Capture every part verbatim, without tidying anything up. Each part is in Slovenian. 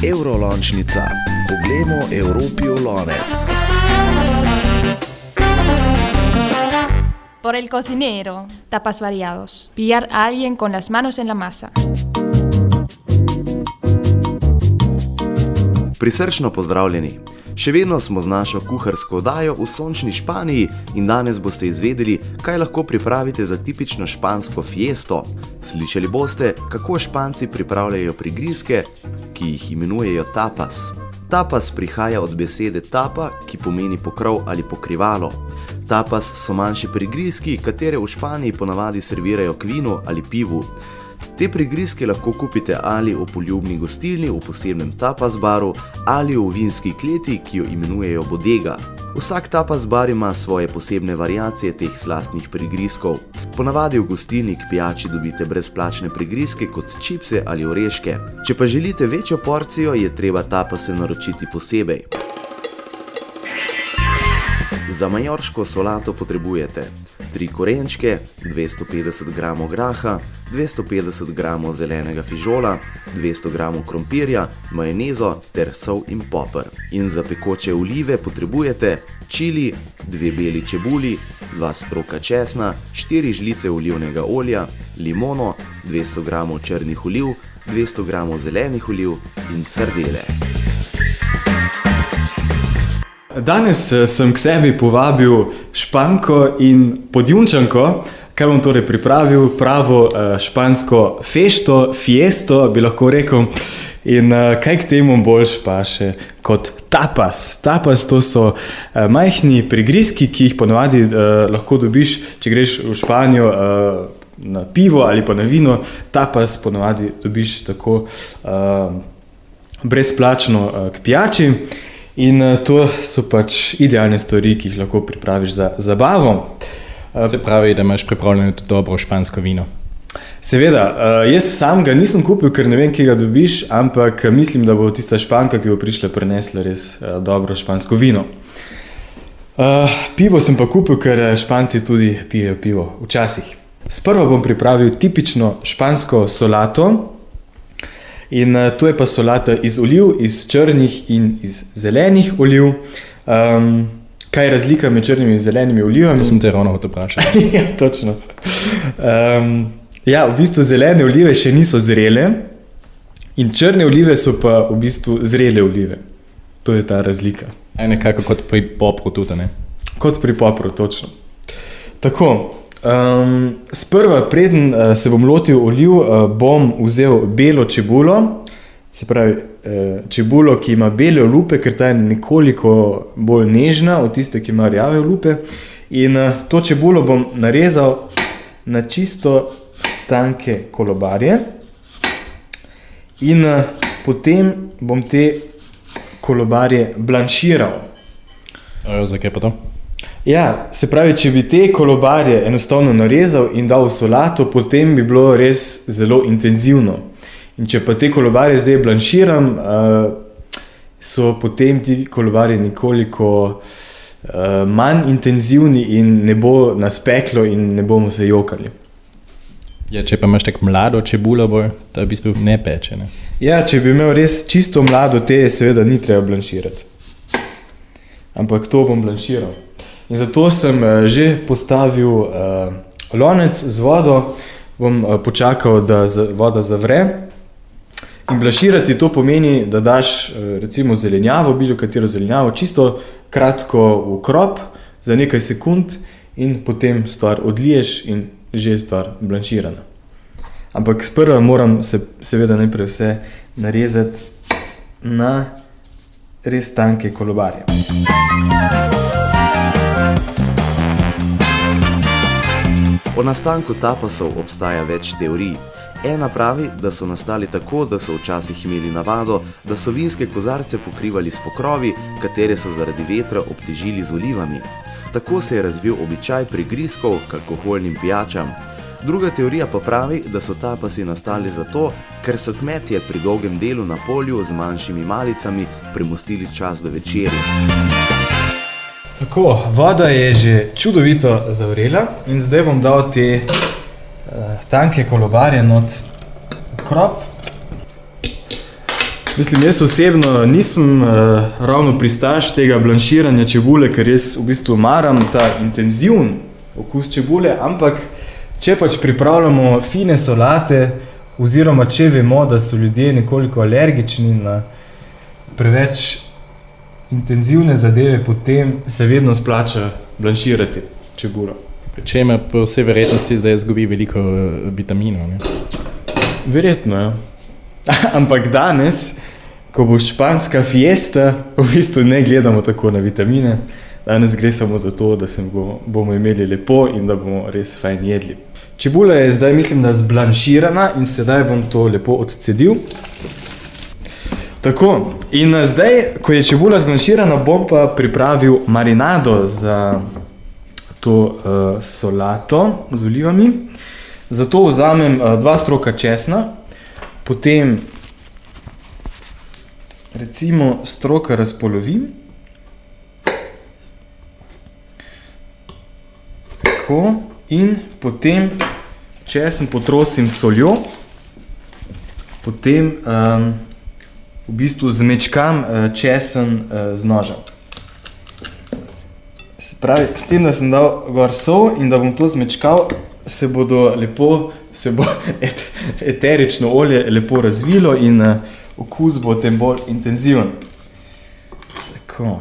Eurolončnica. Poglejmo Evropi v lonec. Por el cocinero, tapas variados. Pillar a alguien con las manos en la masa. Prisrčno pozdravljeni. Še vedno smo z našo kuharsko oddajo v sončni Španiji in danes boste izvedeli, kaj lahko pripravite za tipično špansko fiesto. Slišali boste, kako Španci pripravljajo prigrizke, ki jih imenujejo tapas. Tapas prihaja od besede tapa, ki pomeni pokrov ali pokrivalo. Tapas so manjši prigrizki, katere v Španiji ponavadi servirajo k vinu ali pivu. Te prigrizke lahko kupite ali v poljubni gostilni v posebnem tapas baru ali v vinski kleti, ki jo imenujejo bodega. Vsak tapas bar ima svoje posebne variacije teh slastnih prigrizkov. Ponavadi v gostilni k pijači dobite brezplačne prigrizke kot čipse ali oreške. Če pa želite večjo porcijo, je treba tapase naročiti posebej. Za majorško solato potrebujete tri korenčke, dvesto petdeset gramov graha, dvesto petdeset gramov zelenega fižola, dvesto gramov krompirja, majonezo ter sol in poper. In za pekoče olive potrebujete čili, dve beli čebuli, dva stroka česna, štiri žlice olivnega olja, limono, dvesto gramov črnih oliv, dvesto gramov zelenih oliv in sardele. Danes sem k sebi povabil Španko in Podjunčanko, kaj bom torej pripravil, pravo špansko fešto, fiesto, bi lahko rekel, in kaj k temu boljš paše kot tapas. Tapas to so majhni prigrizki, ki jih ponavadi lahko dobiš, če greš v Španijo na pivo ali pa na vino, tapas ponavadi dobiš tako brezplačno k pijači. In to so pač idealne stvari, ki jih lahko pripraviš za zabavo. Se pravi, da imaš pripravljeno tudi dobro špansko vino. Seveda, jaz sam ga nisem kupil, ker ne vem, kje ga dobiš, ampak mislim, da bo tista Španka, ki bo prišla, prinesla res dobro špansko vino. Pivo sem pa kupil, ker Španci tudi pijejo pivo včasih. Sprva bom pripravil tipično špansko solato. In to je pa solata iz oliv, iz črnih in iz zelenih oliv. Um, kaj je razlika med črnimi in zelenimi olivami? To sem te ravno hotel vprašati. Ja, točno. Um, ja, v bistvu zelene olive še niso zrele in črne olive so pa v bistvu zrele olive. To je ta razlika. Aj nekako kot pri popru tudi, ne? Kot pri popru, točno. Tako. Um, sprva, preden uh, se bom lotil oliv, uh, bom vzel belo čebulo, se pravi uh, čebulo, ki ima bele olupe, ker ta je nekoliko bolj nežna od tiste, ki ima rjave olupe. In uh, to čebulo bom narezal na čisto tanke kolobarje. In uh, potem bom te kolobarje blanširal. Ojo, zakaj pa to? Ja, se pravi, če bi te kolobarje enostavno narezal in dal v solato, potem bi bilo res zelo intenzivno. In če pa te kolobarje zdaj blanširam, so potem ti kolobarje nekoliko manj intenzivni in ne bo nas peklo in ne bomo se jokali. Ja, če pa imaš tako mlado čebulo, bo, da v bistvu ne peče, ne? Ja, če bi imel res čisto mlado, te seveda ni treba blanširati. Ampak to bom blanširal. In zato sem že postavil uh, lonec z vodo, bom uh, počakal, da z, voda zavre. In blanširati to pomeni, da daš uh, recimo zelenjavo, bilo katero zelenjavo, čisto kratko v krop za nekaj sekund in potem stvar odliješ in že je stvar blanširana. Ampak sprva moram se seveda najprej vse narezati na res tanke kolobarje. O nastanku tapasov obstaja več teorij. Ena pravi, da so nastali tako, da so včasih imeli navado, da so vinske kozarce pokrivali s pokrovi, katere so zaradi vetra obtežili z olivami. Tako se je razvil običaj prigrizkov k alkoholnim pijačam. Druga teorija pa pravi, da so tapasi nastali zato, ker so kmetje pri dolgem delu na polju z manjšimi malicami premostili čas do večeri. Tako, voda je že čudovito zavrela in zdaj bom dal te uh, tanke kolobarje not krop. Mislim, jaz osebno nisem uh, ravno pristaš tega blanširanja čebule, ker jaz v bistvu maram ta intenzivn okus čebule, ampak če pač pripravljamo fine solate, oziroma če vemo, da so ljudje nekoliko alergični na preveč intenzivne zadeve, potem se vedno splača blanširati čebulo. Če ima po vsej verjetnosti zdaj izgubi veliko vitaminov, ne? Verjetno, ja. Ampak danes, ko bo španska fiesta, v bistvu ne gledamo tako na vitamine. Danes gre samo za to, da se bo, bomo imeli lepo in da bomo res fajn jedli. Čebula je zdaj, mislim, da zblanširana in sedaj bom to lepo odcedil. Tako, in zdaj, ko je čebula zblanširana, bom pa pripravil marinado za to uh, solato z olivami. Zato vzamem uh, dva stroka česna, potem recimo stroka razpolovim. Tako, in potem česen potrosim soljo, potem um, v bistvu zmečkam uh, česen uh, z nožem. Se pravi, s tem, da sem dal gor sol in da bom to zmečkal, se bodo lepo, se bo et, eterično olje lepo razvilo in uh, okus bo tem bolj intenziven. Tako.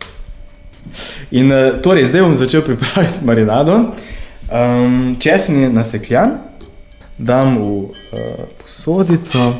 In uh, torej, zdaj bom začel pripraviti marinado. Um, česen je nasekljan, dam v uh, posodico.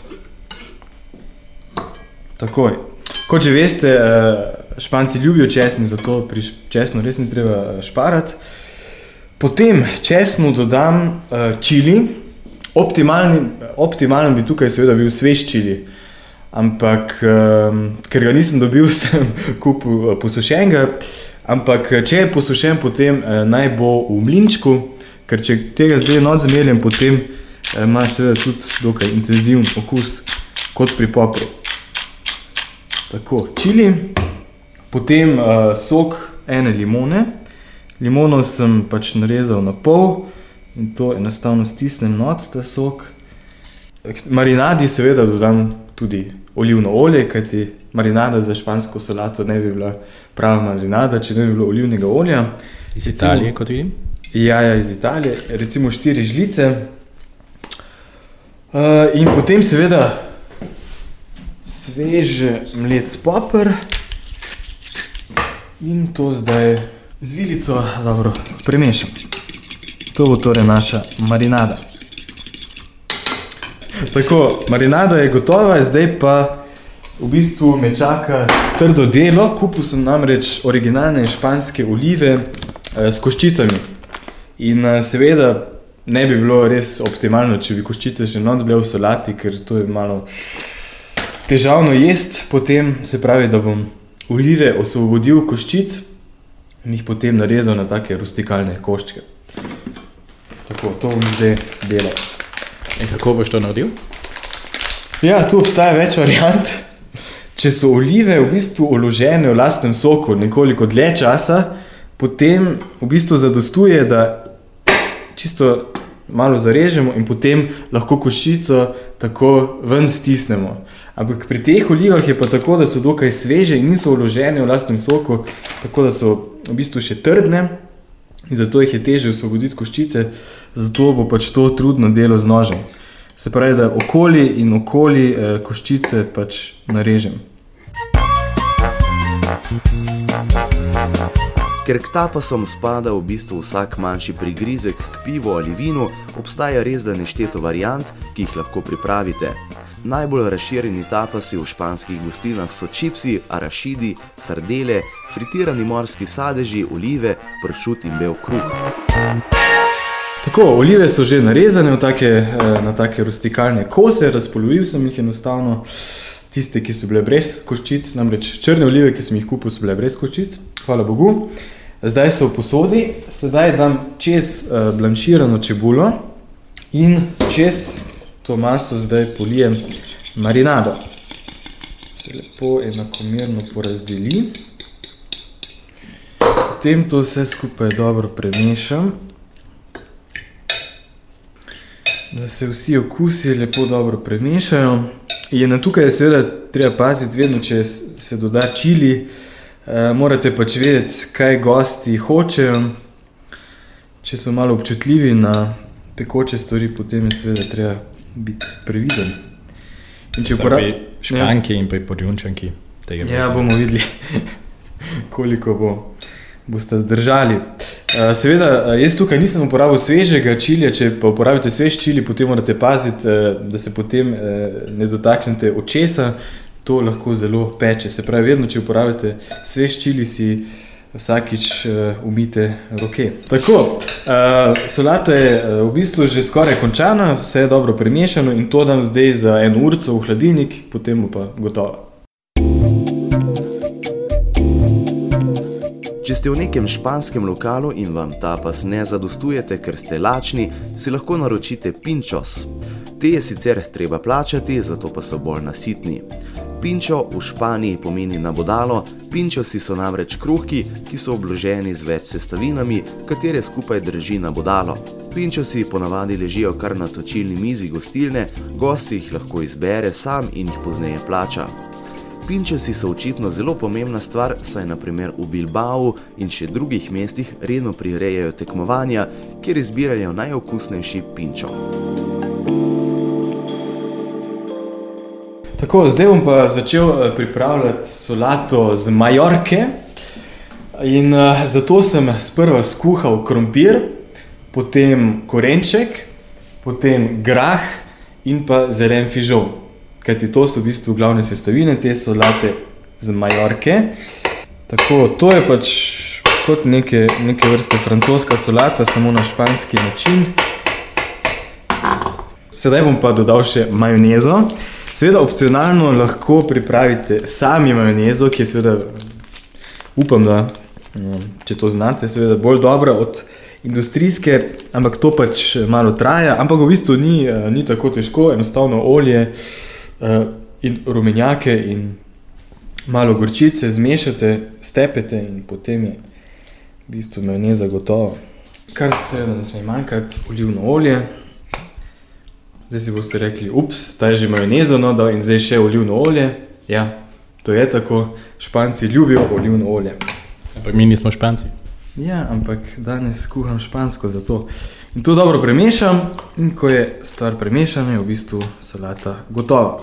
Takoj. Kot že veste, uh, Španci ljubijo česen, zato pri česnu res ni treba šparati. Potem česnu dodam uh, čili. Optimalni, optimalni bi tukaj seveda bil svež čili, ampak um, ker ga nisem dobil, sem kupil uh, posušenega, ampak če je posušen, potem uh, naj bo v mlinčku, ker če tega zdaj not zmeljem, potem uh, ima seveda tudi dokaj intenziven okus kot pri popru. Tako, čili, potem uh, sok ene limone. Limono sem pač narezal na pol in to enostavno stisnem not, ta sok. Marinadi seveda dodam tudi olivno olje, kajti marinada za špansko solato ne bi bila prava marinada, če ne bi bilo olivnega olja. Iz Italije, kot vidim? Ja, ja, iz Italije. Recimo štiri žlice. Uh, in potem seveda sveže mlet poper in to zdaj z vilico dobro premešam. To bo torej naša marinada. Tako, marinada je gotova, zdaj pa v bistvu me čaka trdo delo. Kupil sem namreč originalne španske olive eh, s koščicami. In eh, seveda ne bi bilo res optimalno, če bi koščice še not bile v solati, ker to je malo težavno jest. Potem se pravi, da bom olive osvobodil koščic in jih potem narezal na take rustikalne koščke. Tako, to bom zdaj delal. In kako boš to naredil? Ja, tu obstaja več variant. Če so olive v bistvu uložene v lastnem soku nekoliko dlje časa, potem v bistvu zadostuje, da čisto malo zarežemo in potem lahko koščico tako ven stisnemo. Ampak pri teh olivah je pa tako, da so dokaj sveže in niso uložene v lastnem soku, tako da so v bistvu še trdne in zato jih je težje osvoboditi koščice, zato bo pač to trudno delo z nožem. Se pravi, da okoli in okoli eh, koščice pač narežem. Ker k tapasom spada v bistvu vsak manjši prigrizek k pivu ali vinu, obstaja res da nešteto variant, ki jih lahko pripravite. Najbolj razširjeni tapasi v španskih gostilnah so čipsi, arašidi, sardele, fritirani morski sadeži, olive, pršut in bel kruh. Tako, olive so že narezane v take, na take rustikalne kose, razpolovil sem jih enostavno. Tiste, ki so bile brez koščic, namreč črne olive, ki sem jih kupil, so bile brez koščic, hvala Bogu. Zdaj so v posodi, sedaj dam čez uh, blanširano čebulo in čez to maso zdaj polijem marinado. Se lepo enakomerno porazdeli. Potem to vse skupaj dobro premešam, da se vsi okusi lepo dobro premešajo. In tukaj je seveda treba paziti, vedno, če se doda čili, uh, morate pač vedeti, kaj gosti hočejo. Če so malo občutljivi na pekoče stvari, potem je seveda treba biti previden. In če Porab... pri španki ja. in pri podjunčanki. Ja, bomo videli, koliko bo, boste zdržali. Uh, seveda, jaz tukaj nisem uporabil svežega čilija, če pa uporabite svež čili, potem morate paziti, uh, da se potem uh, ne dotaknete očesa, to lahko zelo peče. Se pravi, vedno, če uporabite svež čili, si vsakič uh, umite roke. Tako, uh, solata je uh, v bistvu že skoraj končana, vse je dobro premešano in to dam zdaj za eno urco v hladilnik, potem bo pa gotovo. Če ste v nekem španskem lokalu in vam tapas ne zadostujete, ker ste lačni, si lahko naročite pinčos. Te je sicer treba plačati, zato pa so bolj nasitni. Pinčo v Španiji pomeni nabodalo, pinčosi so namreč kruhki, ki so obloženi z več sestavinami, katere skupaj drži nabodalo. Pinčosi ponavadi ležijo kar na točilni mizi gostilne, gost jih lahko izbere sam in jih pozneje plača. Pinčosi so očitno zelo pomembna stvar, saj na primer v Bilbao in še drugih mestih redno prirejajo tekmovanja, kjer izbirajo najokusnejši pinčo. Tako, zdaj bom pa začel pripravljati solato z Majorke in uh, zato sem sprva skuhal krompir, potem korenček, potem grah in pa zelen fižol. Kajti to so v bistvu glavne sestavine te solate z Majorke. Tako, to je pač kot neke, neke vrste francoska solata, samo na španski način. Sedaj bom pa dodal še majonezo. Seveda opcionalno lahko pripravite sami majonezo, ki je seveda, upam, da če to znate, seveda bolj dobra od industrijske, ampak to pač malo traja, ampak v bistvu ni, ni tako težko, enostavno olje in rumenjake in malo gorčice zmešate, stepete in potem je v bistvu majoneza gotova. Kar seveda ne sme manjkati, olivno olje. Zdaj si boste rekli, ups, ta je že majonezo dodal in zdaj še olivno olje. Ja, to je tako, Španci ljubijo olivno olje. Ampak mi nismo Španci. Ja, ampak danes skuham špansko za to. In to dobro premešam in ko je stvar premešana, je v bistvu solata gotova.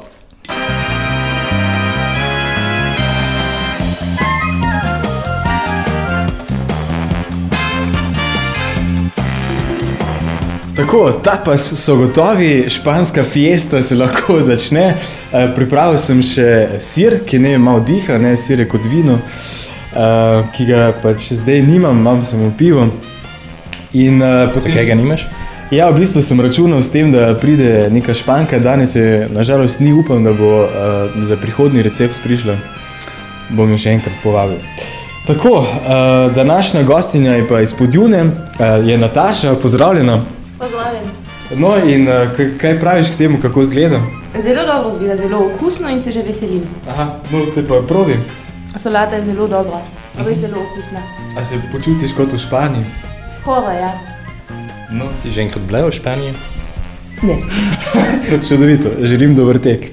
Tako, tapas so gotovi, španska fiesta se lahko začne. E, pripravil sem še sir, ki ne malo diha, ne, sir je kot vino, e, ki ga pač zdaj nimam, imam samo pivo. In, e, Zakaj ga nimaš? Ja, v bistvu sem računal s tem, da pride neka Španka, danes je, nažalost, ni upam, da bo e, za prihodnji recept prišla. Bom jo še enkrat povabil. Tako, e, današnja gostinja je pa iz Podjune, e, je Nataša, pozdravljena. Pozdravljen. No in kaj praviš k temu, kako izgleda? Zelo dobro izgleda, zelo okusno in se že veselim. Aha, no te pa probim. Solata je zelo dobra, res zelo okusna. A se počutiš kot v Španiji? Skoraj, ja. No, si že enkrat bila v Španiji? Ne. Čudovito, želim dober tek.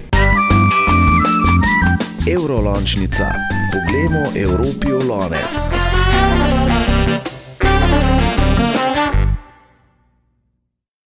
Eurolončnica. Poglejmo Evropi v lonec.